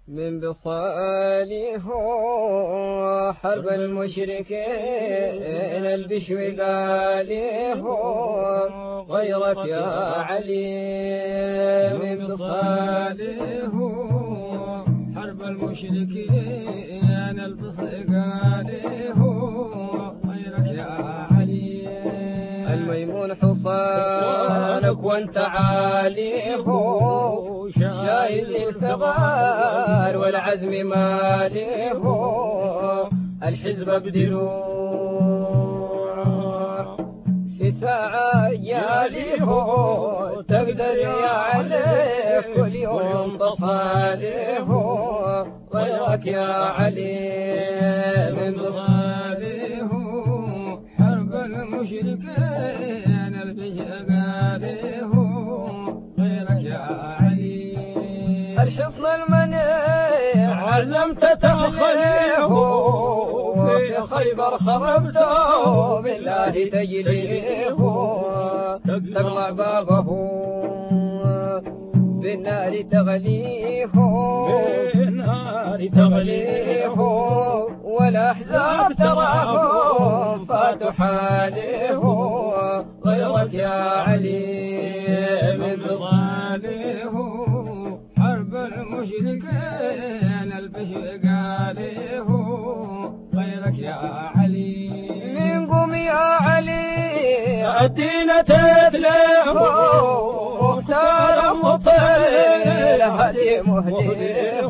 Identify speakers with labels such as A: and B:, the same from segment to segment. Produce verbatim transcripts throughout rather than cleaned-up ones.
A: من بصاليه حرب المشركين البشوي قاليه غيرك يا علي. من بصاليه حرب المشركين البشوي قاليه غيرك يا علي. الميمون حصانك وانت عاليه شايد الثغار والعزم ماليه. الحزب بدلوع في ساعة ياليه تقدر يا علي كل يوم تصاليه غيرك يا علي. من بصاليه حرب المشركين البشر قاليه غيرك يا علي. الحصن المنيع علمت تخليه في خيبر خربته بالله تجليه. تقلع بابه بالنار تغليه بالنار تغليه. والأحزاب تراهم فاتوا حاليه غيرك يا علي. من بصاليه حرب المشركين البشر قاليه غيرك يا علي. من قوم يا علي الدين تتليه مختار مطيل هدي مهديه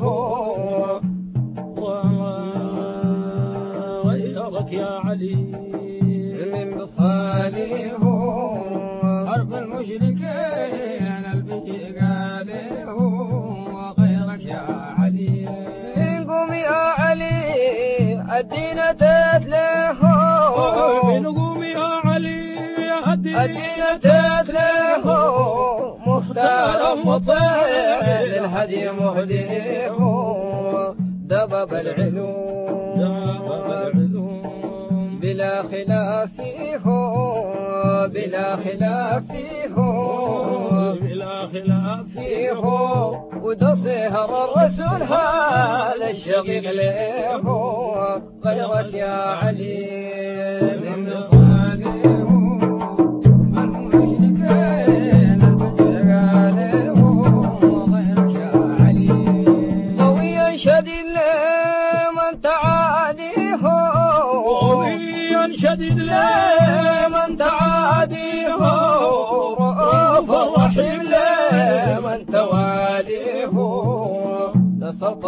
A: غيرك يا علي. من بصاليه حرب المشركين البشر قاليه غيرك يا علي. من قوم يا علي الدين تتليه
B: من قوم يا علي
A: الدين تتليه مختار مطيع الهدي مهديه. دبب العلوم بلا خلاف فيه بلا خلاف فيه
B: بلا خلاف
A: فيه. ودصهر الرسول هذا الشغيل له غيرك يا علي. من بصاليه المشركين البشر قاليه غيرك يا علي. قويا شديد لمن تعاديه
B: قويا شديد
A: لمن تعاديه. رؤوف الرحيم لمن تواليه. نصرت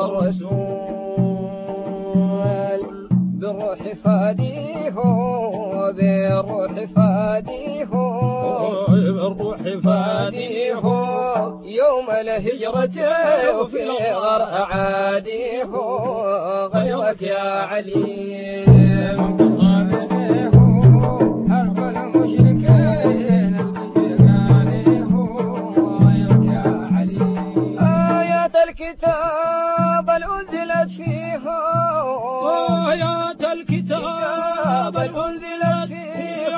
A: الرسول بالروح فاديه بالروح فاديه
B: بالروح
A: فاديه. يوم الهجرة وفي الغر أعاديه غيرك يا علي. من بصاليه حرب المشركين البشر قاليه غيرك يا علي. آيات الكتاب الأنزلت فيه
B: آيات الكتاب
A: الأنزلت فيه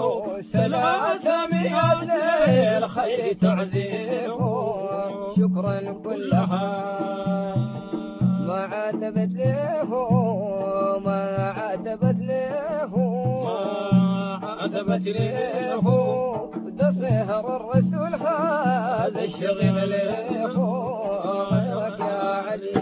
A: ثلاثمائة للخير تعزيه. شكرا كلها ما عاتبت له ما عاتبت له
B: ما عاتبت له.
A: دصهر الرسول هذا الشغيل له غيرك يا علي.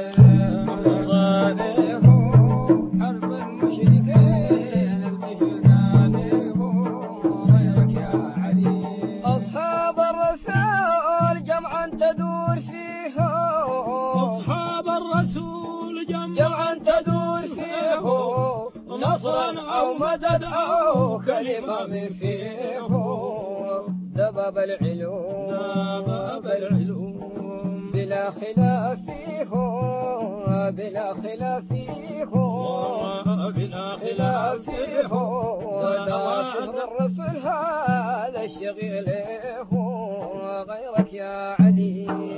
A: بصاليه حرب المشركين البشر قاليه غيرك يا علي. أصحاب الرسول جمعا تدور فيه
B: أصحاب الرسول
A: جمعا تدور فيه نصرا أو مدد أو كلمة من فيه. دبب العلوم
B: دبب العلوم
A: بلا خلاف فيه بلا خلاف فيه
B: بلا
A: خلاف فيه. دواخل الرسول هذا الشغيل له غيرك يا علي.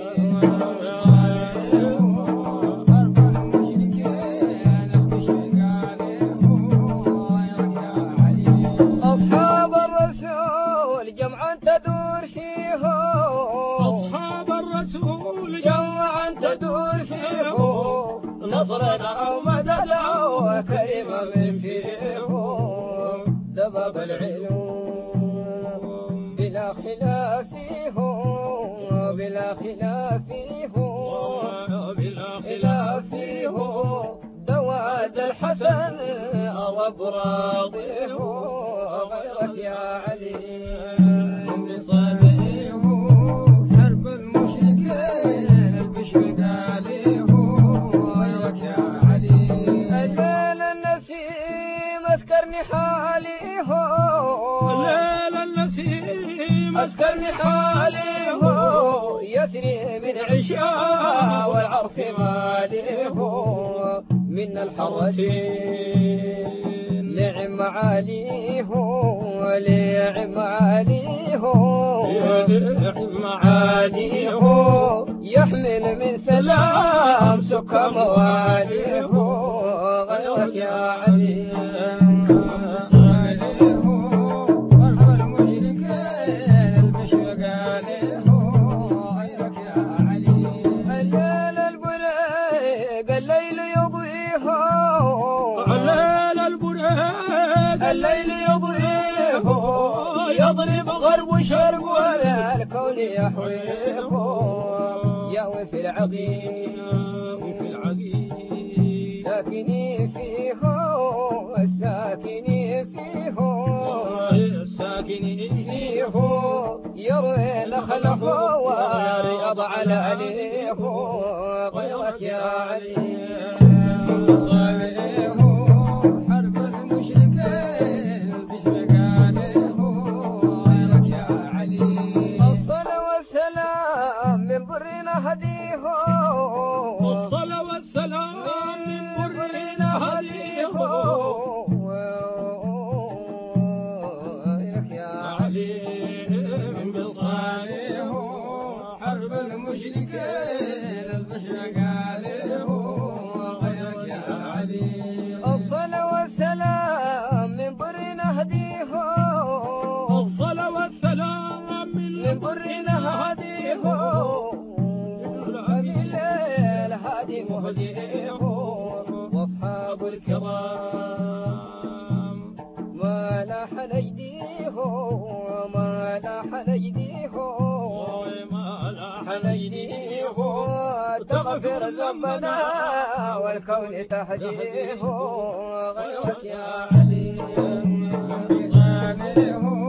A: حرب المشركين البشر قاليه غيرك يا علي. أصحاب الرسول جمعا تدور فيه
B: أصحاب الرسول
A: جمعا تدور فيه فيه نصرنا أو مدد أو كلمة من فيه دباب العلوم بلا خلاف فيه بلا خلاف فيه
B: بلا
A: خلاف فيه دواد الحسن الرب راضيه غيرك يا علي بصديه حرب المشركين البشر قاليه غيرك يا علي الليل النسيم اذكرني حاليه
B: الليل النسيم
A: اذكرني حاليه يثري من عشاء والعرف ماليه من الحرتين نعم عليه وليعم عليه
B: نعم عليه
A: يحمل من سلام سكر مواليه غيرك يا علي الليل يضيء يضرب غرب وشرق ولا الكون يحويه ياوي في العقيم
B: في العقيم
A: ساكني فيه الساكني فيه
B: الساكني
A: فيه يروي نخله ورياض على عليه غيرك يا علي هديه
B: والصلاة والسلام من برنا هديه
A: يا علي
B: من بصاليه
A: حرب المشركين البشر قاليه غيرك يا علي الصلاة والسلام من برنا هديه
B: الصلاة والسلام
A: من برنا هديه مهديه واصحاب الكرام ما لاح نجديه ما لاح نجديه
B: ما لاح
A: نجديه تغفر ذنبنا والكون تهديه غيرك يا علي